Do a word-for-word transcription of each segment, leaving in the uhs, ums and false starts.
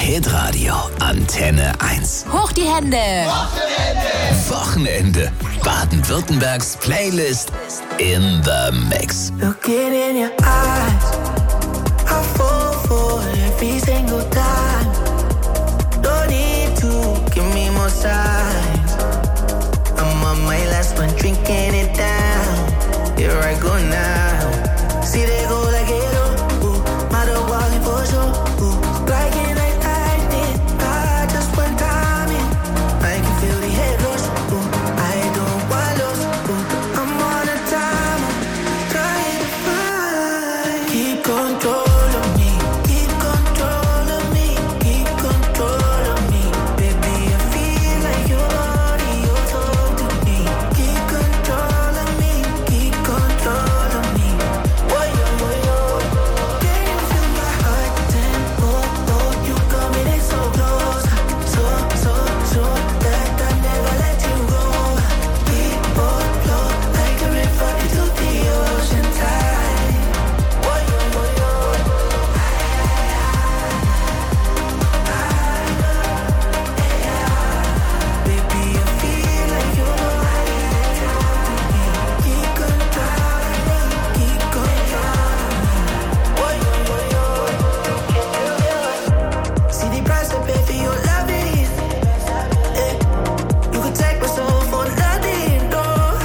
Hitradio Antenne eins. Hoch die Hände! Wochenende! Wochenende. Baden-Württembergs Playlist in the Mix. Looking in your eyes, I fall for every single time. No need to give me more signs. I'm on my last one, drinking it down. Here I go now. See they go like it, ooh, my dog walking for sure. Ooh, like it like I did, I just went time in. I can feel the head rush. Ooh, I don't want lost. Ooh, I'm on a timer, trying to find. Keep control of me, keep control of me, keep control of me. Baby, I feel like your body, your soul to me. Keep control of me, keep control of me. Whoa, yo, yo, yo. Can you feel my heart tempo? Oh, you coming in so close, so, so, so that I never let you go. Keep on flow like a river into the ocean tide. Whoa, yo, yo, yo. Baby, I feel like your body to me. Keep control of me, keep control of me. Whoa, yo, yo, yo. See the price I pay for your loving. Eh, you could take my soul for nothing, no.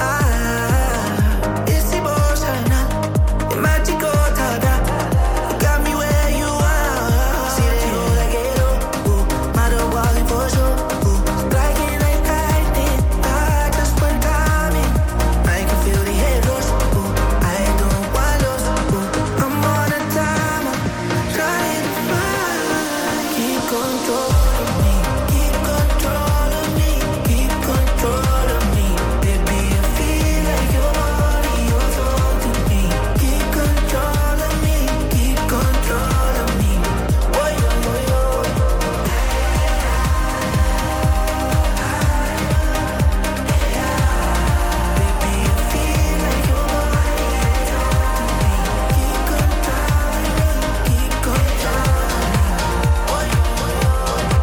Ah, it's emotional, it's magical, tada. You got me where you are. See they go like it, ooh, my dog walking for sure. Ooh, like it like I did, I just went time in. I can feel the head rush. Ooh, I don't want lost. Ooh, I'm on a timer, trying to find. Keep control of me, keep control of me, keep control of me. Baby, I feel like your body, your soul to me. Keep control of me, keep control of me. Whoa, yo, yo, yo. Baby, I feel like your body, your soul to me. Keep control of me, keep control of me. Whoa, yo, yo, yo.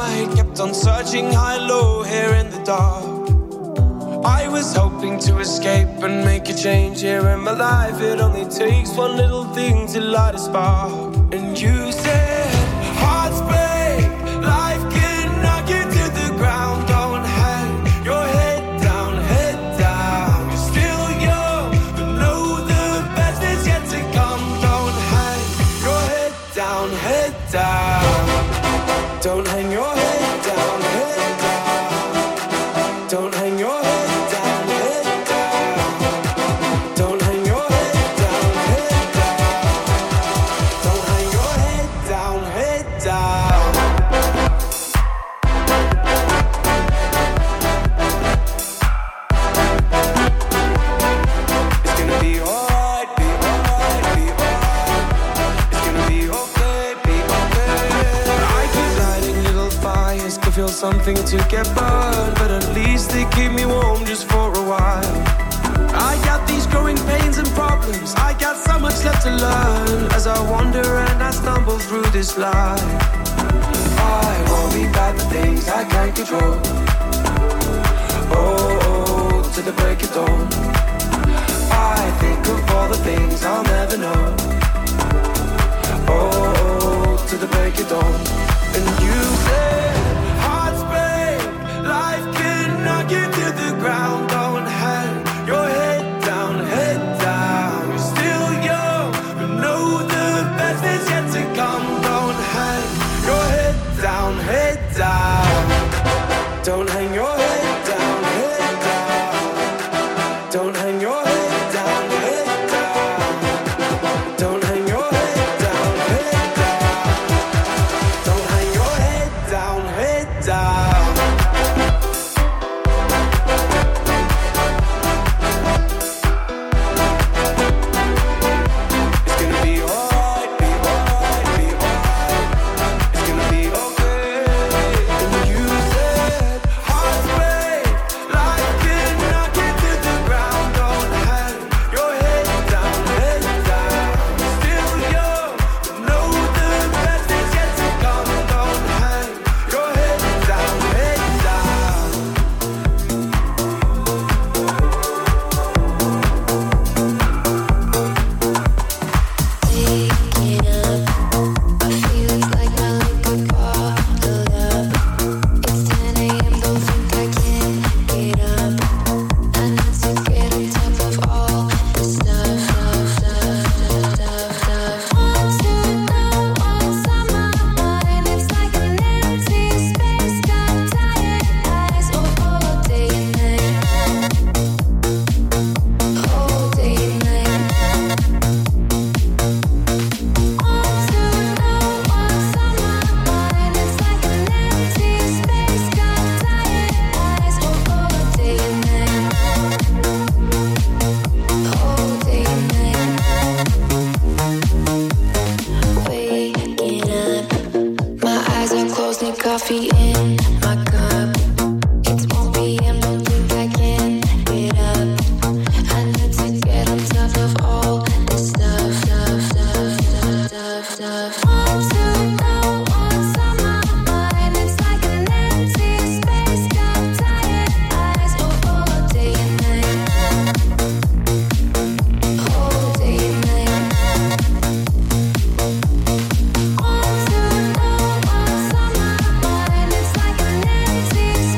night, kept on searching high low here in the dark. I was hoping to escape and make a change here in my life. It only takes one little thing to light a spark. And you said, hearts break, life can knock you to the ground. Don't hang your head down, head down. You're still young, but know the best is yet to come. Don't hang your head down, head down. Don't hang your head down, head down. Don't hang your head. Something to get burned, but at least they keep me warm just for a while. I got these growing pains and problems, I got so much left to learn. As I wander and I stumble through this life, I worry about the things I can't control. Oh, oh, to the break of dawn, I think of all the things I'll never know. Oh, oh, to the break of dawn. And you said, life can knock you to the ground. Don't hang your head down, head down. You're still young, but know the best is yet to come. Don't hang your head down, head down. Don't hang your head down, head down. Don't hang your head down, head down. Don't hang your head down, head down. Don't hang your head down, head down. Empty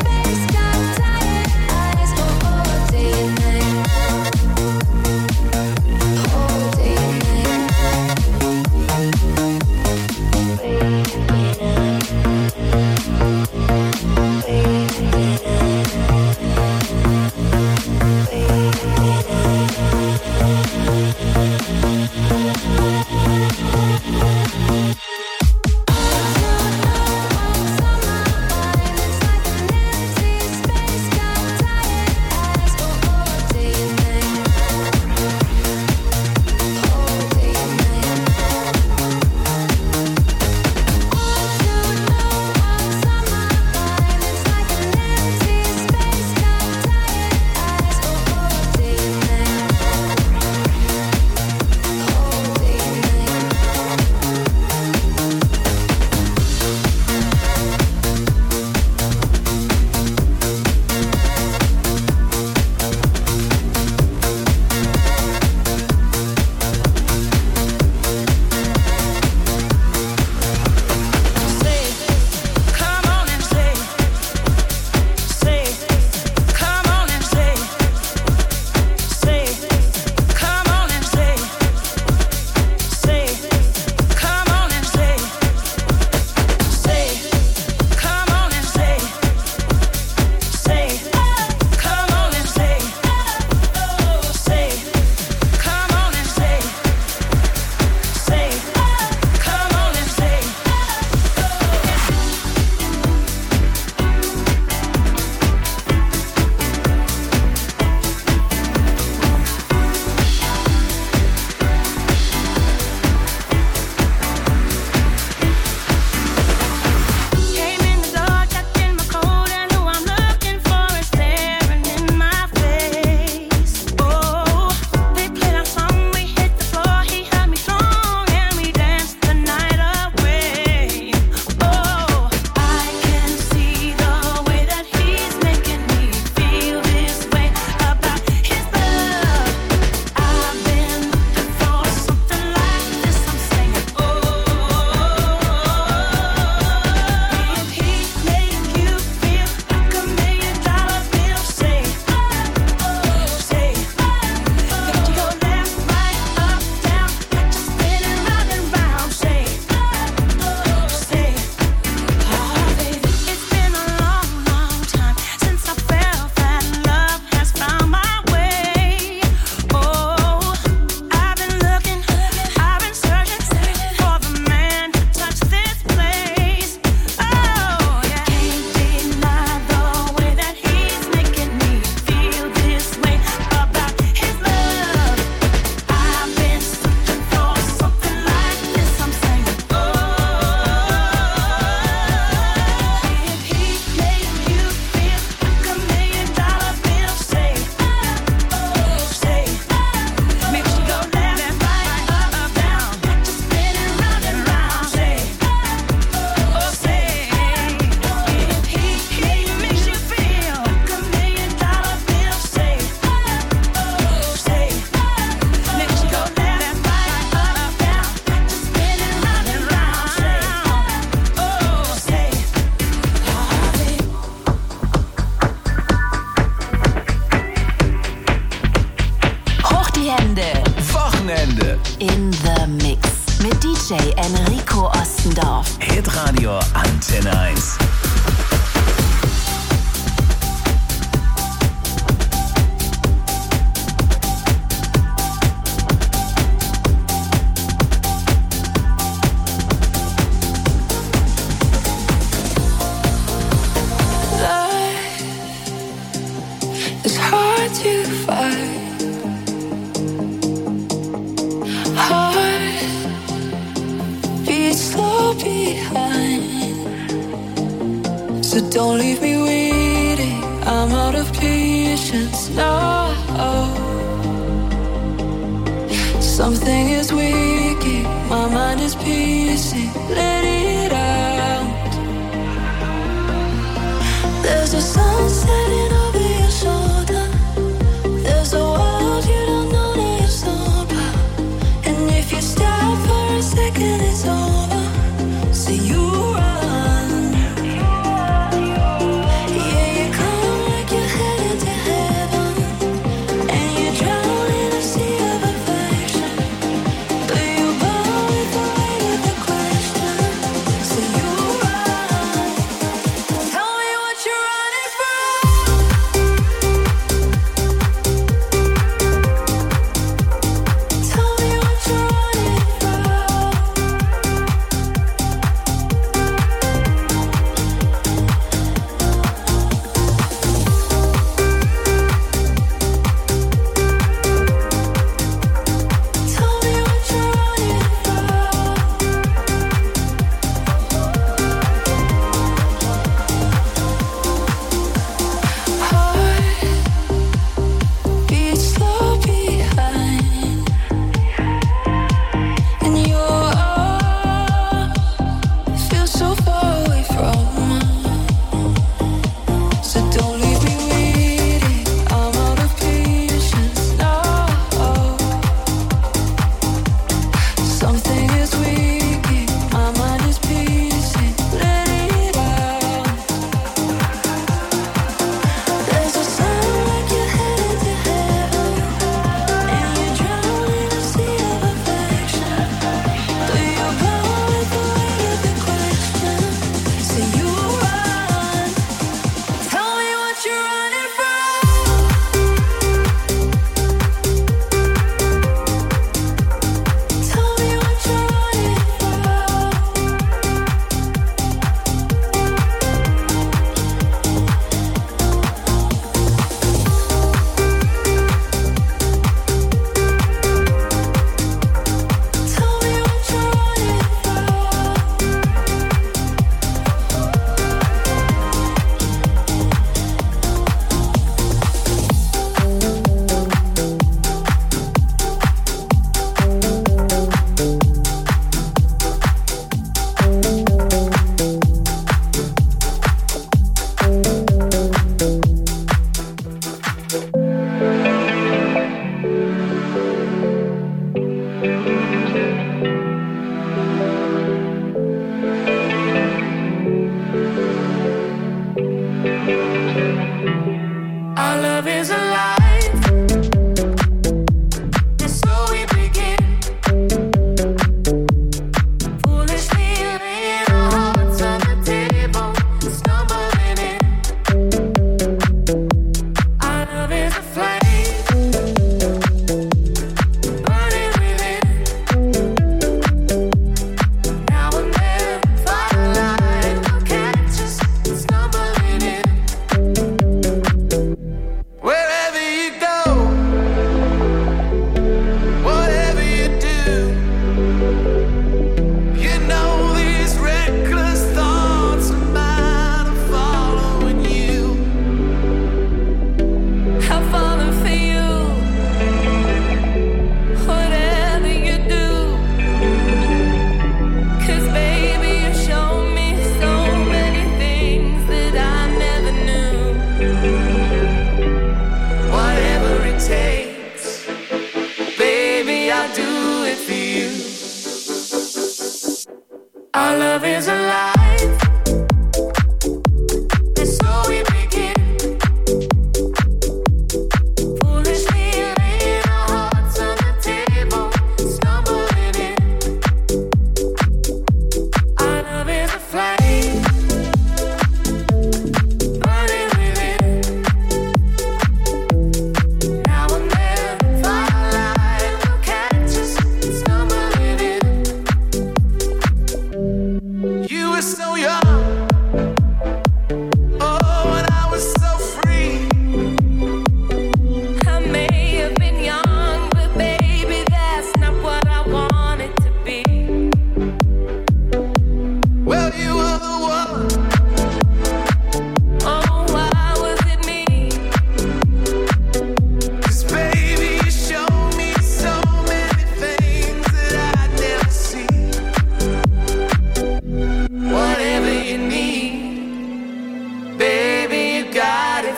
Antenne eins. Don't leave me waiting, I'm out of patience now. Something is waking, my mind is pacing, let it out. There's a sun setting over your shoulder. There's a world you don't know that you're sober. And if you stop for a second, it's over. So you run. So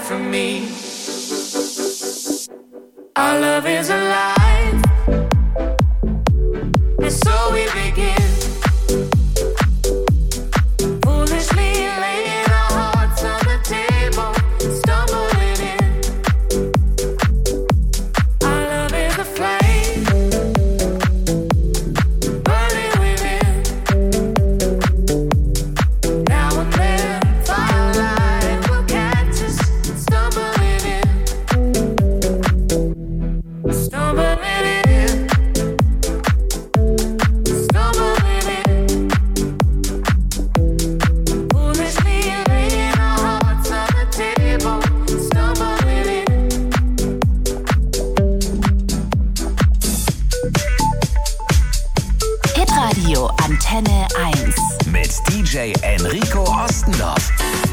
from me. Our love is alive, and so we begin. Foolishly laying our hearts on the table, stumbling in. Our love is a flame, burning within. Now and then, firelight will catch us, stumbling in. Stumbling in, stumbling in. Foolishly laying our hearts on the table, stumbling in. Hitradio Antenne eins. Mit D J Enrico Ostendorf.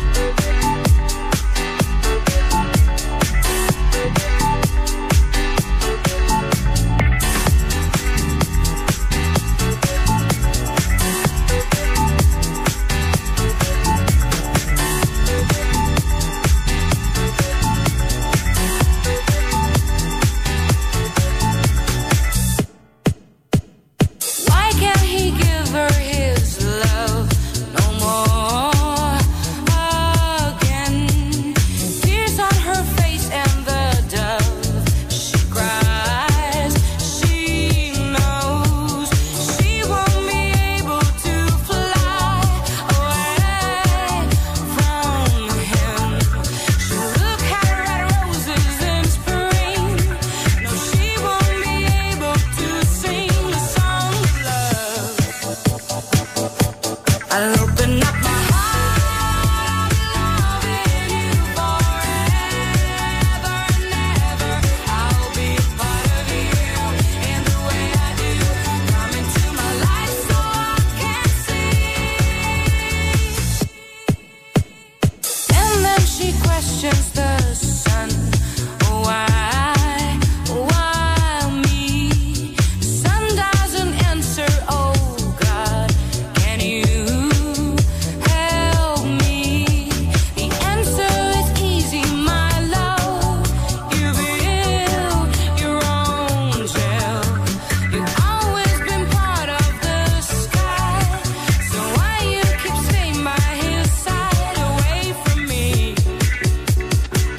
Why can't he give her his love no more again? Tears on her face and the dove she cries. She knows she won't be able to fly away from him. She'll look at red roses in spring. No, she won't be able to sing the song of love. I'll open up my heart, I'll be loving you forever and ever. I'll be a part of you in the way I do. Come into my life so I can see. And then she questions the sun. Why, why me? The sun doesn't answer. Oh God, can you help me? The answer is easy, my love. You build your own jail. You've always been part of the sky. So why you keep staying by his side, away from me?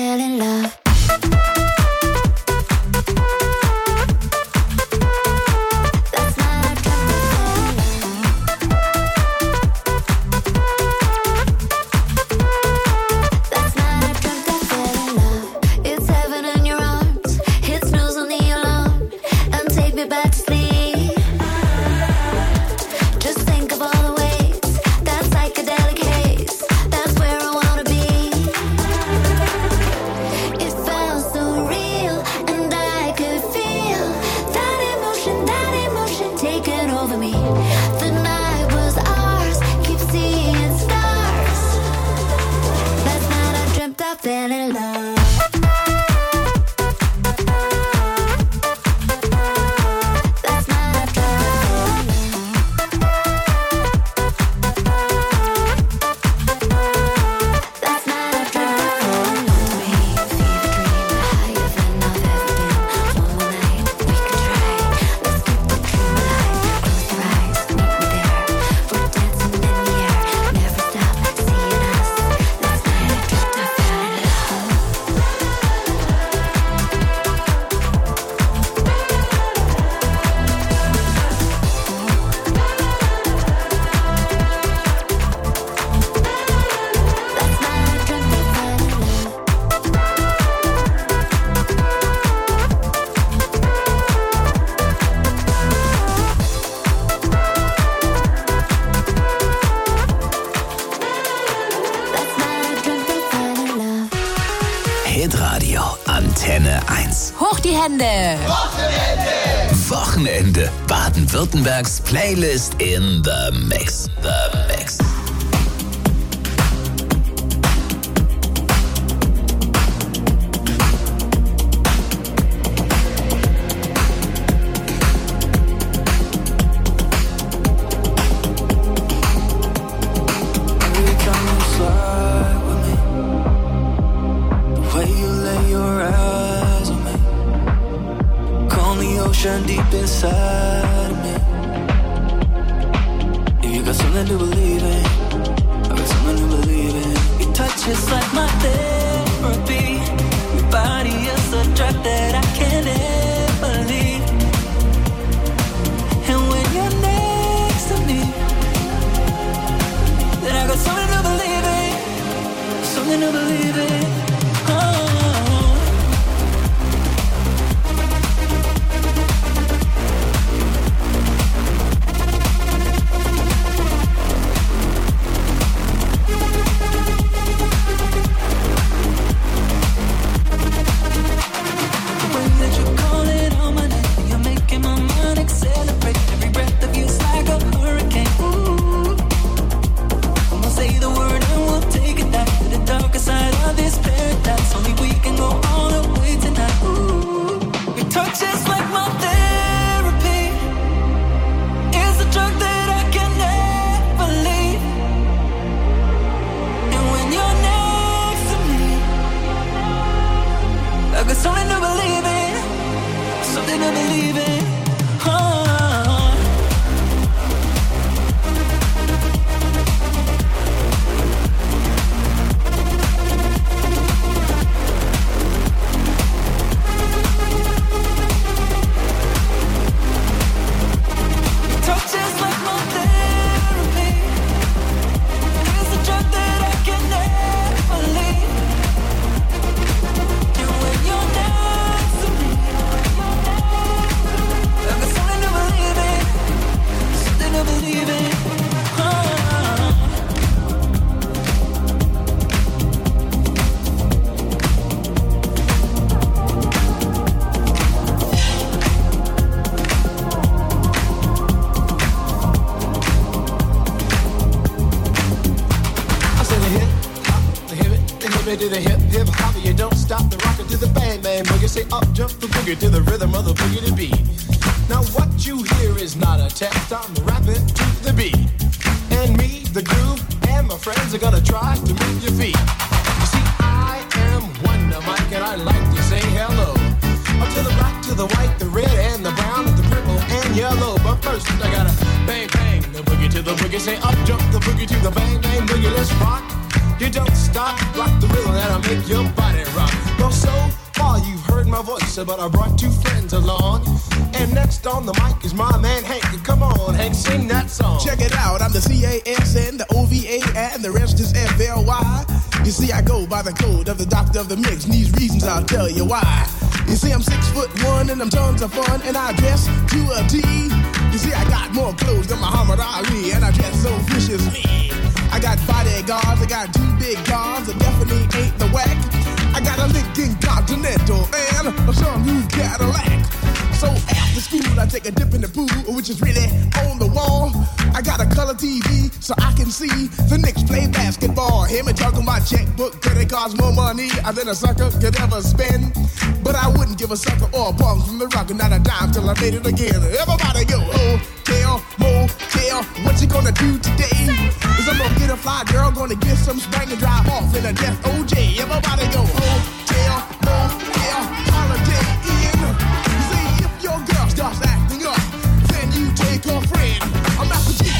fell in love. Hitradio Antenne eins. Hoch die Hände! Wochenende! Wochenende. Baden-Württembergs Playlist in the Mix. The Mix. Deep inside of me, if you got something to believe in, I got something to believe in. Your touch is like my therapy. Your body is a drug that I can't ever leave. And when you're next to me, then I got something to believe in, something to believe in. Oh. To the hip, hip, hop, you don't stop the rocker to the bang, bang, boogie. Say up, jump the boogie to the rhythm of the boogie to beat. Now what you hear is not a test, I'm rapping to the beat. And me, the groove, and my friends are gonna try to move your feet. You see, I am Wonder Mike, and I like to say hello. Up to the black, to the white, the red, and the brown, the purple, and yellow. But first, I gotta bang, bang, the boogie to the boogie. Say up, jump the boogie to the bang, bang, boogie. Let's rock You don't stop, rock the rhythm that'll make your body rock. Well, so far you've heard my voice, but I brought two friends along. And next on the mic is my man Hank. Come on, Hank, sing that song. Check it out, I'm the C A S N, the O V A, and the rest is F L Y. You see, I go by the code of the doctor of the mix, and these reasons I'll tell you why. You see, I'm six foot one, and I'm tons of fun, and I dress to a T. You see, I got more clothes than Muhammad Ali, and I dress so viciously. I got bodyguards, I got two big cars, that definitely ain't the whack. I got a Lincoln Continental and a some new Cadillac. So after school, I take a dip in the pool, which is really on the wall. I got a color T V so I can see the Knicks play basketball. Him and talking my checkbook, could it cost more money than a sucker could ever spend? But I wouldn't give a sucker or a bum from the rock, not a dime till I made it again. Everybody go, hotel, motel, what you gonna do today? Is I'm gonna get a fly girl, gonna get some spring and drive off in a death O J. Everybody go, hotel, motel, holiday in. You see, if your girl starts acting up, then you take her friend. I'm not the G.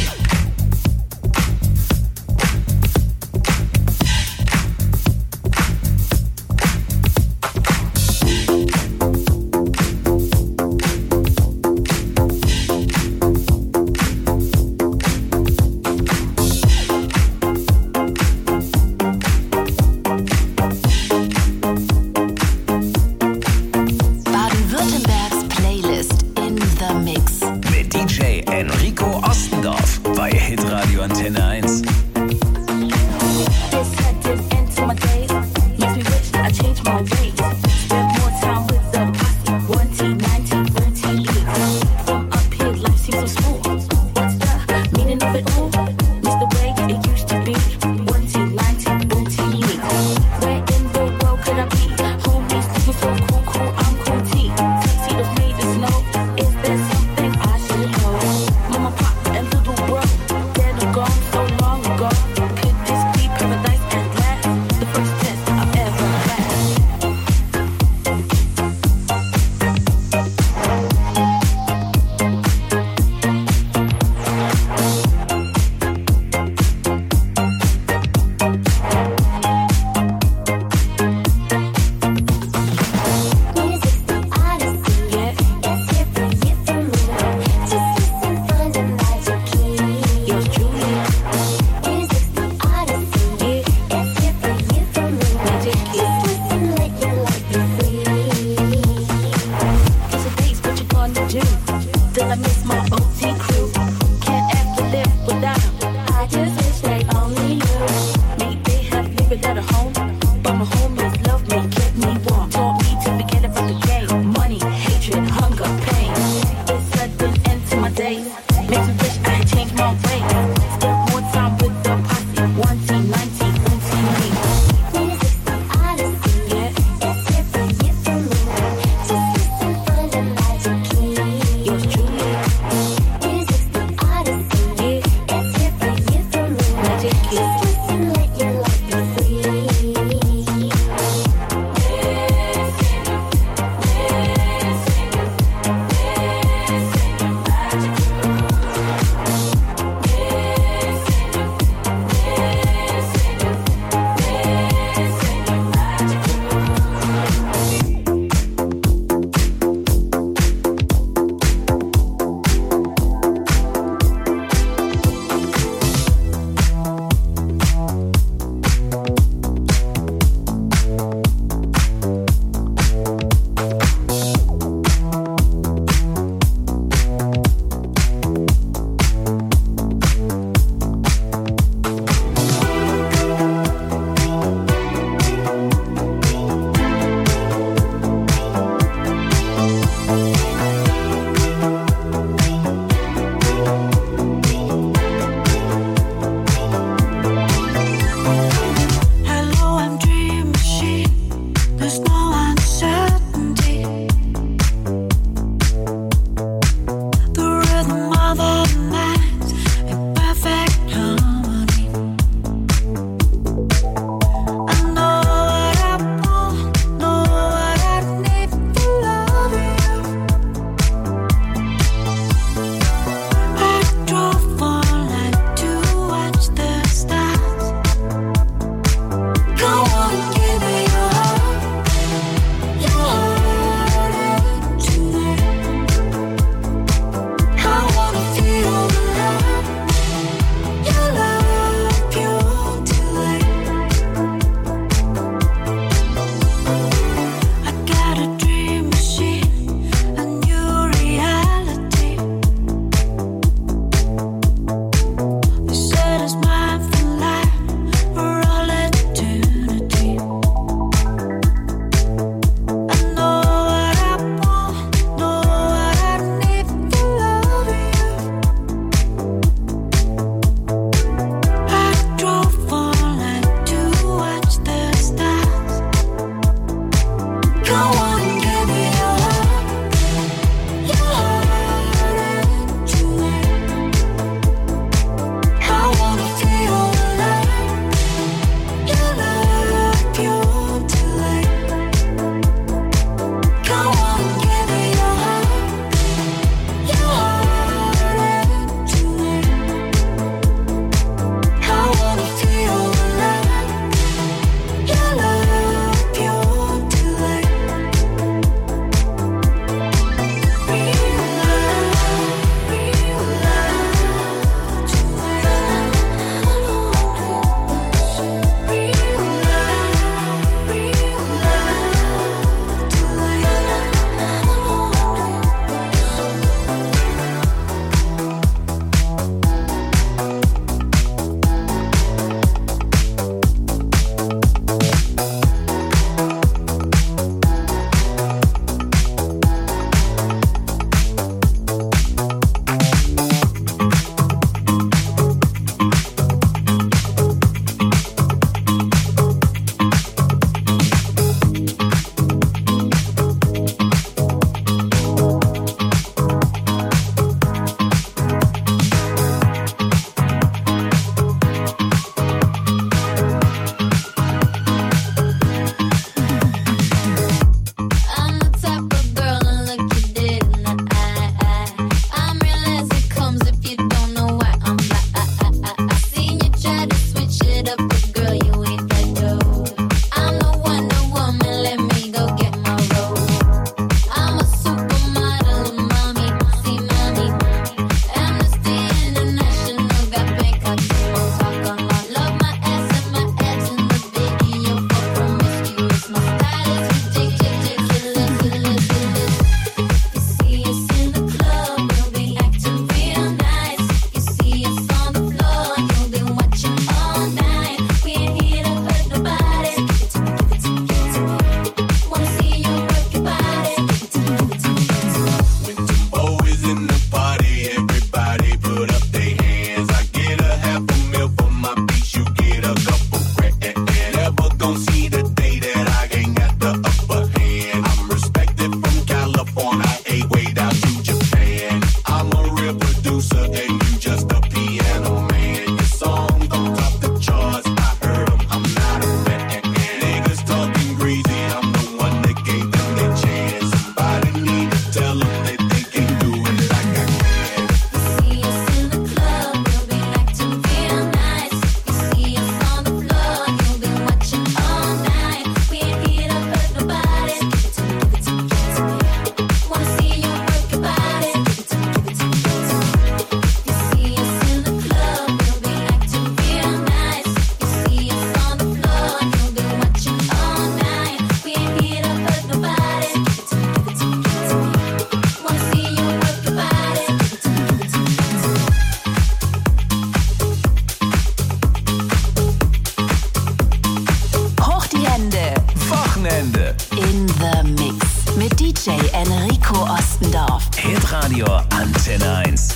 Hitradio Antenne eins.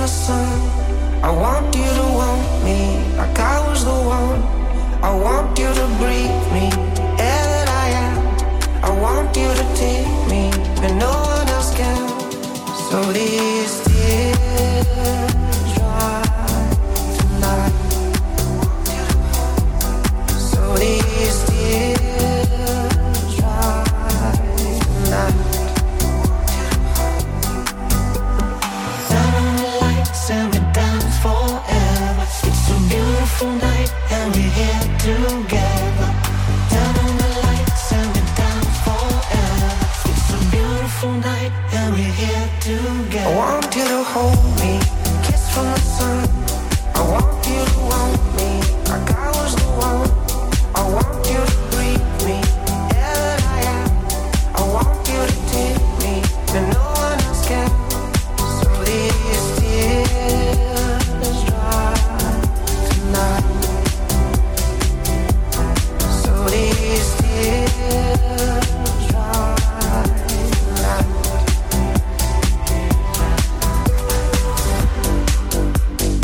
the sun. I want you to want me like I was the one. I want you to breathe me, air that I am. I want you to take me when no one else can. So these tears dry tonight. So these tears dry tonight. Turn on the lights and we're down forever. It's a beautiful night and we're here together. Turn on the lights and we're down forever. It's a beautiful night and we're here together. I want you to hold me, kiss from the sun. I want you to want me like I was the one. I want you to breathe me, air that I am. I want you to take me when no one else can. So these tears dry tonight. So these tears dry tonight.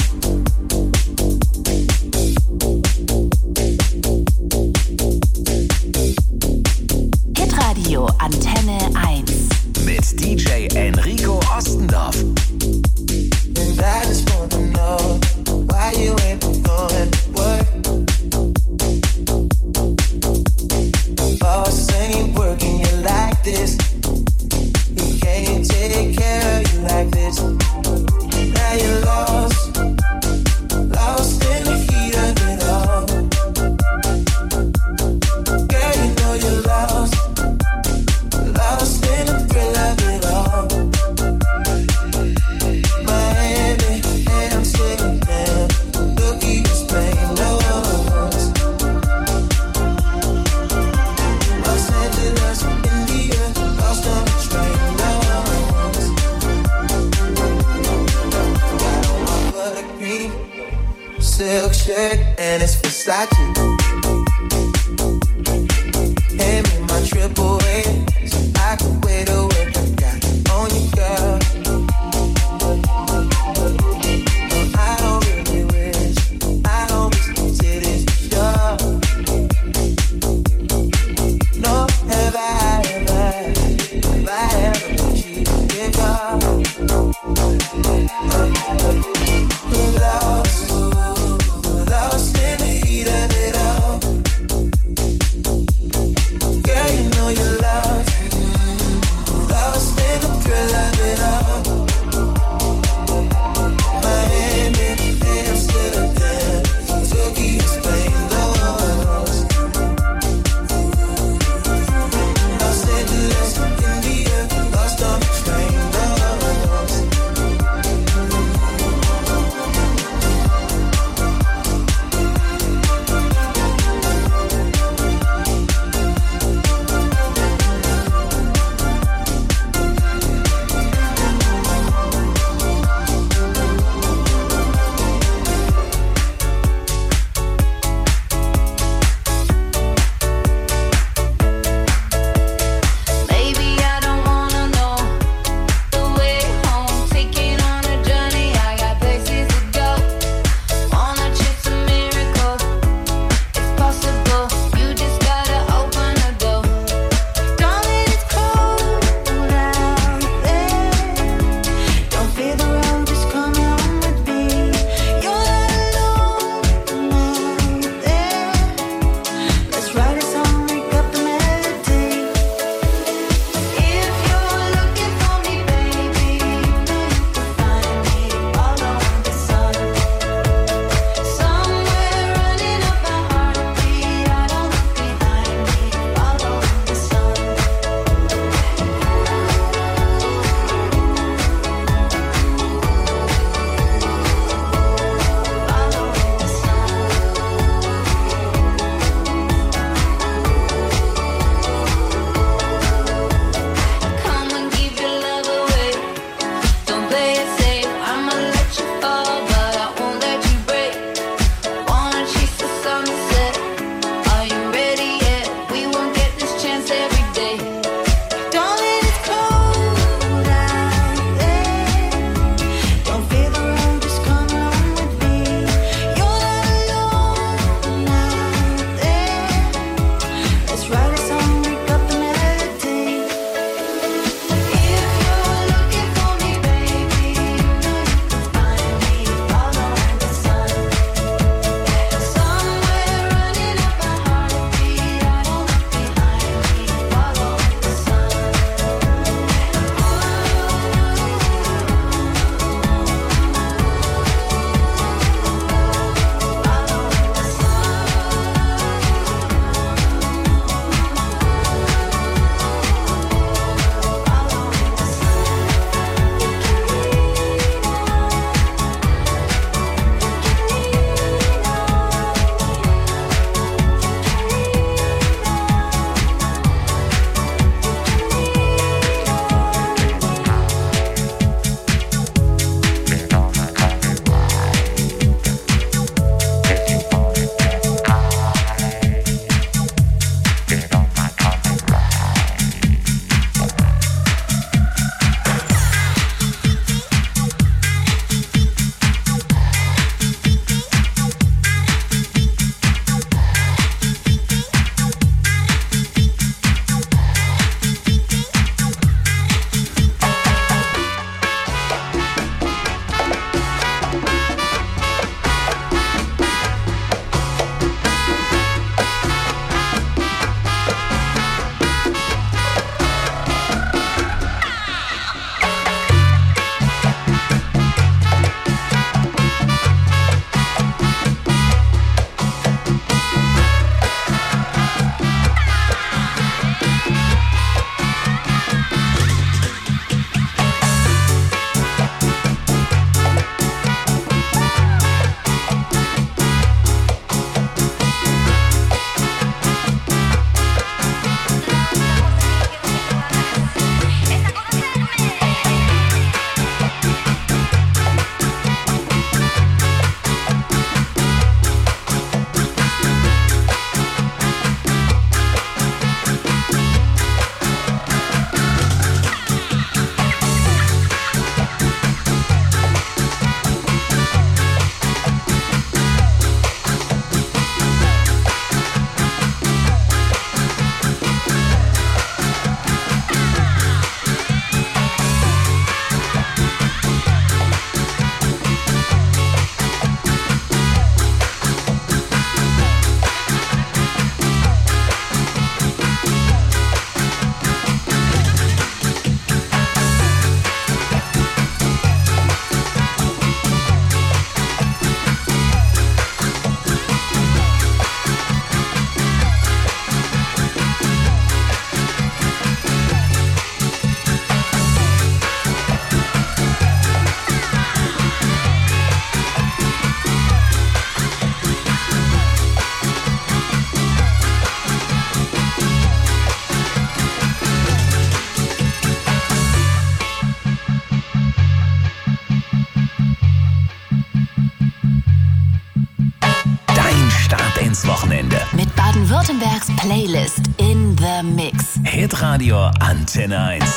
Freitags-Playlist in the Mix. Hitradio Antenne eins.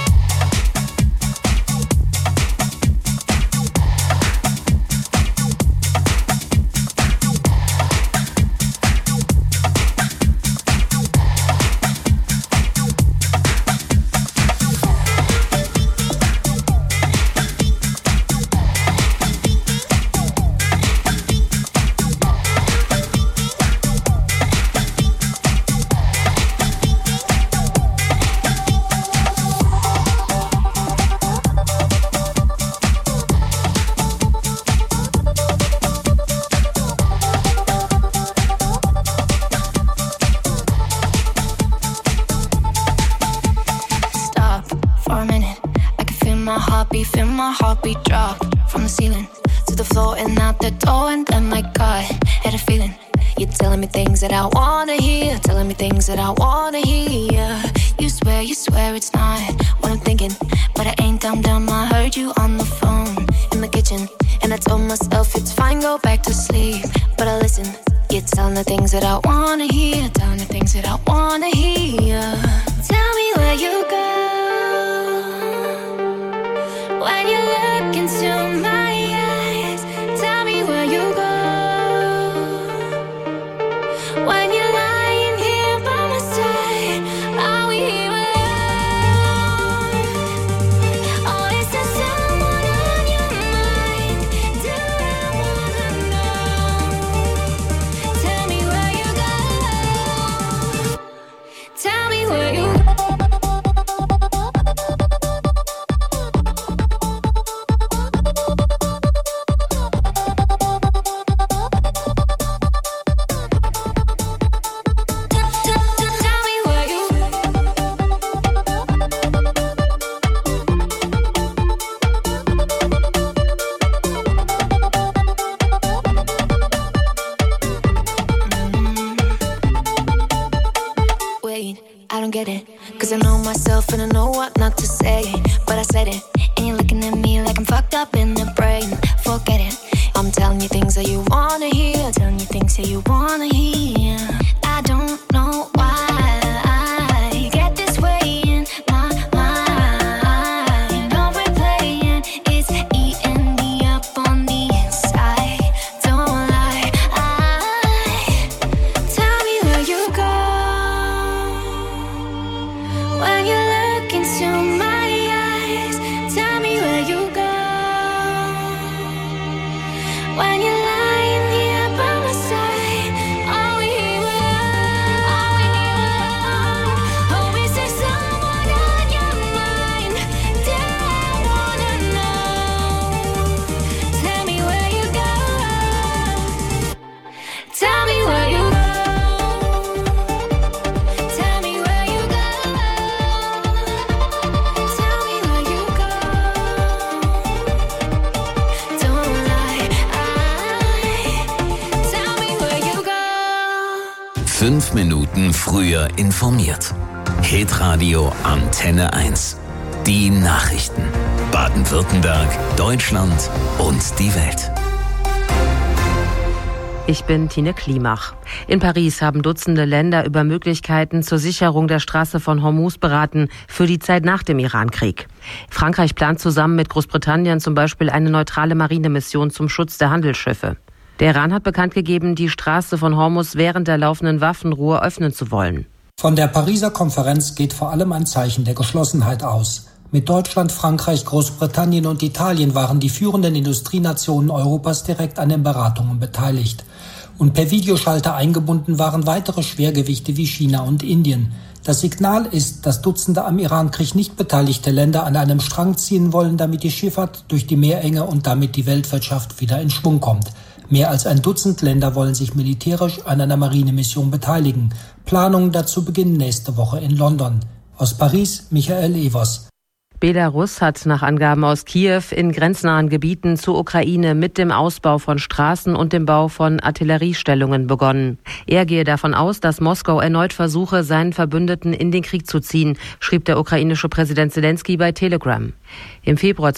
That I wanna hear, telling me things that I wanna hear. You swear, you swear it's not what I'm thinking, but I ain't dumb dumb. I heard you on the phone in the kitchen, and I told myself it's fine, go back to sleep. But I listen, you're telling the things that I wanna hear, telling the things that I wanna hear. Tell me where you go when you look into my eyes. Tell me where you go. When you're lying here by my side, are we here alone? Or is there someone on your mind? Do I wanna know? Tell me where you go. Tell me where you go. Cause I know myself and I know what not to say, but I said it, and you're looking at me like I'm fucked up in the brain. Forget it, I'm telling you things that you wanna hear, telling you things that you wanna hear. I don't know why I get this way in my mind. No replaying, it's eating me up on the inside. Don't lie, I tell me where you go. When you look into my eyes, tell me where you go. When you're lying here by my side, are we here alone? Are we here alone? Oh, is there someone on your mind? Do I wanna know? Tell me where you go. Tell me where you go. Tell me where you go. Tell me where you go. Don't lie, I tell me where you go. Fünf Minuten früher informiert. Hitradio Antenne eins. Die Nachrichten. Baden-Württemberg, Deutschland und die Welt. Ich bin Tine Klimach. In Paris haben Dutzende Länder über Möglichkeiten zur Sicherung der Straße von Hormuz beraten für die Zeit nach dem Irankrieg. Frankreich plant zusammen mit Großbritannien zum Beispiel eine neutrale Marinemission zum Schutz der Handelsschiffe. Der Iran hat bekannt gegeben, die Straße von Hormuz während der laufenden Waffenruhe öffnen zu wollen. Von der Pariser Konferenz geht vor allem ein Zeichen der Geschlossenheit aus. Mit Deutschland, Frankreich, Großbritannien und Italien waren die führenden Industrienationen Europas direkt an den Beratungen beteiligt. Und per Videoschalter eingebunden waren weitere Schwergewichte wie China und Indien. Das Signal ist, dass Dutzende am Irankrieg nicht beteiligte Länder an einem Strang ziehen wollen, damit die Schifffahrt durch die Meerenge und damit die Weltwirtschaft wieder in Schwung kommt. Mehr als ein Dutzend Länder wollen sich militärisch an einer Marinemission beteiligen. Planungen dazu beginnen nächste Woche in London. Aus Paris, Michael Evers. Belarus hat nach Angaben aus Kiew in grenznahen Gebieten zur Ukraine mit dem Ausbau von Straßen und dem Bau von Artilleriestellungen begonnen. Er gehe davon aus, dass Moskau erneut versuche, seinen Verbündeten in den Krieg zu ziehen, schrieb der ukrainische Präsident Zelensky bei Telegram. Im Februar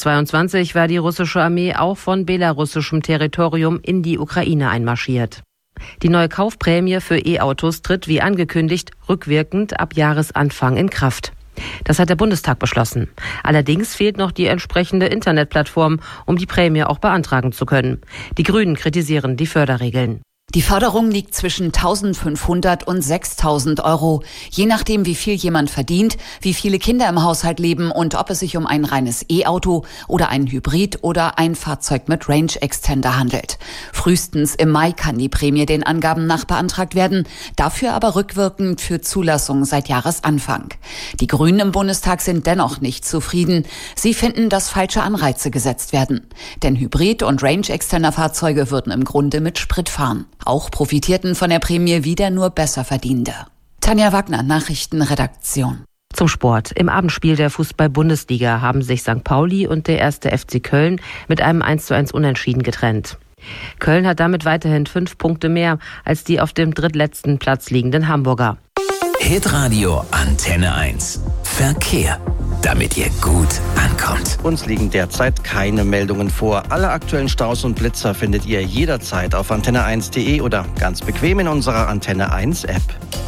zweitausendzweiundzwanzig war die russische Armee auch von belarussischem Territorium in die Ukraine einmarschiert. Die neue Kaufprämie für E-Autos tritt wie angekündigt rückwirkend ab Jahresanfang in Kraft. Das hat der Bundestag beschlossen. Allerdings fehlt noch die entsprechende Internetplattform, um die Prämie auch beantragen zu können. Die Grünen kritisieren die Förderregeln. Die Förderung liegt zwischen eintausendfünfhundert und sechstausend Euro, je nachdem, wie viel jemand verdient, wie viele Kinder im Haushalt leben und ob es sich um ein reines E-Auto oder ein Hybrid oder ein Fahrzeug mit Range Extender handelt. Frühestens im Mai kann die Prämie den Angaben nach beantragt werden, dafür aber rückwirkend für Zulassung seit Jahresanfang. Die Grünen im Bundestag sind dennoch nicht zufrieden. Sie finden, dass falsche Anreize gesetzt werden. Denn Hybrid- und Range Extender Fahrzeuge würden im Grunde mit Sprit fahren. Auch profitierten von der Prämie wieder nur Besserverdienende. Tanja Wagner, Nachrichtenredaktion. Zum Sport. Im Abendspiel der Fußball-Bundesliga haben sich Sankt Pauli und der erste F C Köln mit einem eins zu eins Unentschieden getrennt. Köln hat damit weiterhin fünf Punkte mehr als die auf dem drittletzten Platz liegenden Hamburger. Hitradio Antenne eins. Verkehr. Damit ihr gut ankommt. Uns liegen derzeit keine Meldungen vor. Alle aktuellen Staus und Blitzer findet ihr jederzeit auf antenne eins punkt de oder ganz bequem in unserer Antenne eins App.